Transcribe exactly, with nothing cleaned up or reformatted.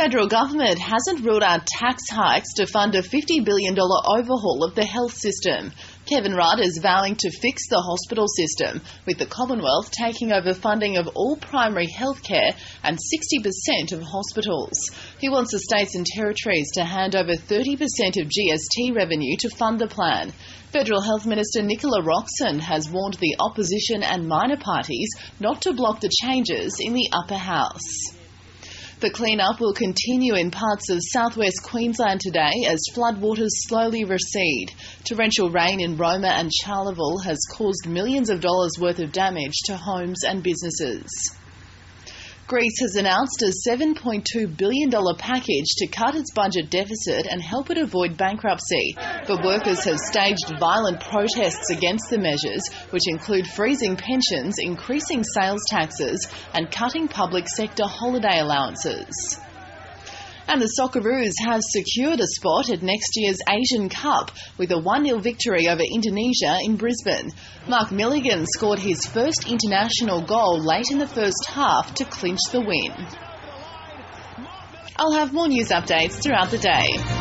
federal government hasn't ruled out tax hikes to fund a fifty billion dollars overhaul of the health system. Kevin Rudd is vowing to fix the hospital system, with the Commonwealth taking over funding of all primary health care and sixty percent of hospitals. He wants the states and territories to hand over thirty percent of G S T revenue to fund the plan. Federal Health Minister Nicola Roxon has warned the opposition and minor parties not to block the changes in the upper house. The clean-up will continue in parts of southwest Queensland today as floodwaters slowly recede. Torrential rain in Roma and Charleville has caused millions of dollars worth of damage to homes and businesses. Greece has announced a seven point two billion dollars package to cut its budget deficit and help it avoid bankruptcy. But workers have staged violent protests against the measures, which include freezing pensions, increasing sales taxes and cutting public sector holiday allowances. And the Socceroos have secured a spot at next year's Asian Cup with a one nil victory over Indonesia in Brisbane. Mark Milligan scored his first international goal late in the first half to clinch the win. I'll have more news updates throughout the day.